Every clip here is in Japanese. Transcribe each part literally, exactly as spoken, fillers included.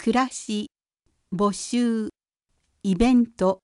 暮らし、募集、イベント。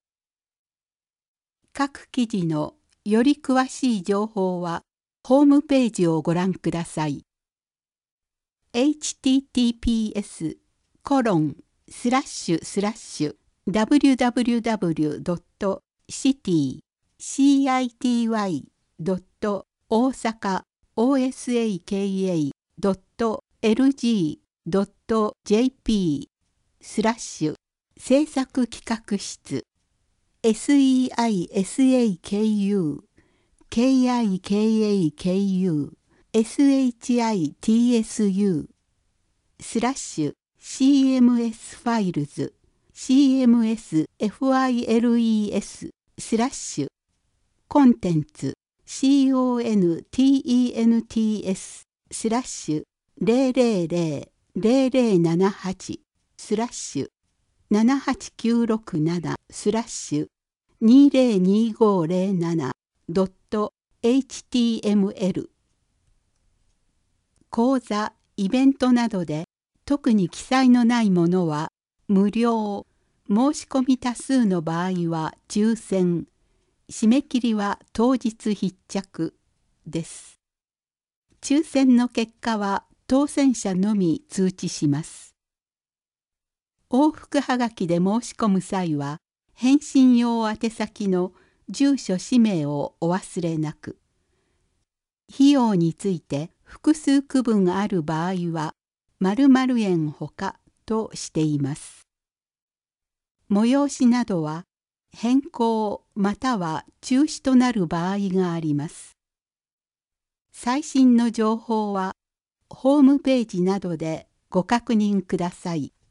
各記事のより詳しい情報はホームページをご覧ください。エイチティーティーピーエスコロンスラッシュスラッシュダブリューダブリューダブリュードットシティシーアイティーワイドット大阪オーエスエーケーエードットエルジードットジェーピースラッシュ制作企画室 セイサク KIKAKU SHITSU スラッシュ シーエムエス ファイルズ シーエムエス ファイルズ スラッシュコンテンツ CONTENTS スラッシュゼロゼロゼロ ゼロゼロななはちスラッシュななはちきゅうろくななスラッシュにゼロにごゼロななドット エイチティーエムエル 講座、イベントなどで特に記載のないものは無料、申し込み多数の場合は抽選、締め切りは当日必着です。抽選の結果は当選者のみ通知します。往復はがきで申し込む際は、返信用宛先の住所氏名をお忘れなく。費用について複数区分ある場合は、〇〇円ほかとしています。催しなどは変更または中止となる場合があります。最新の情報はホームページなどでご確認ください。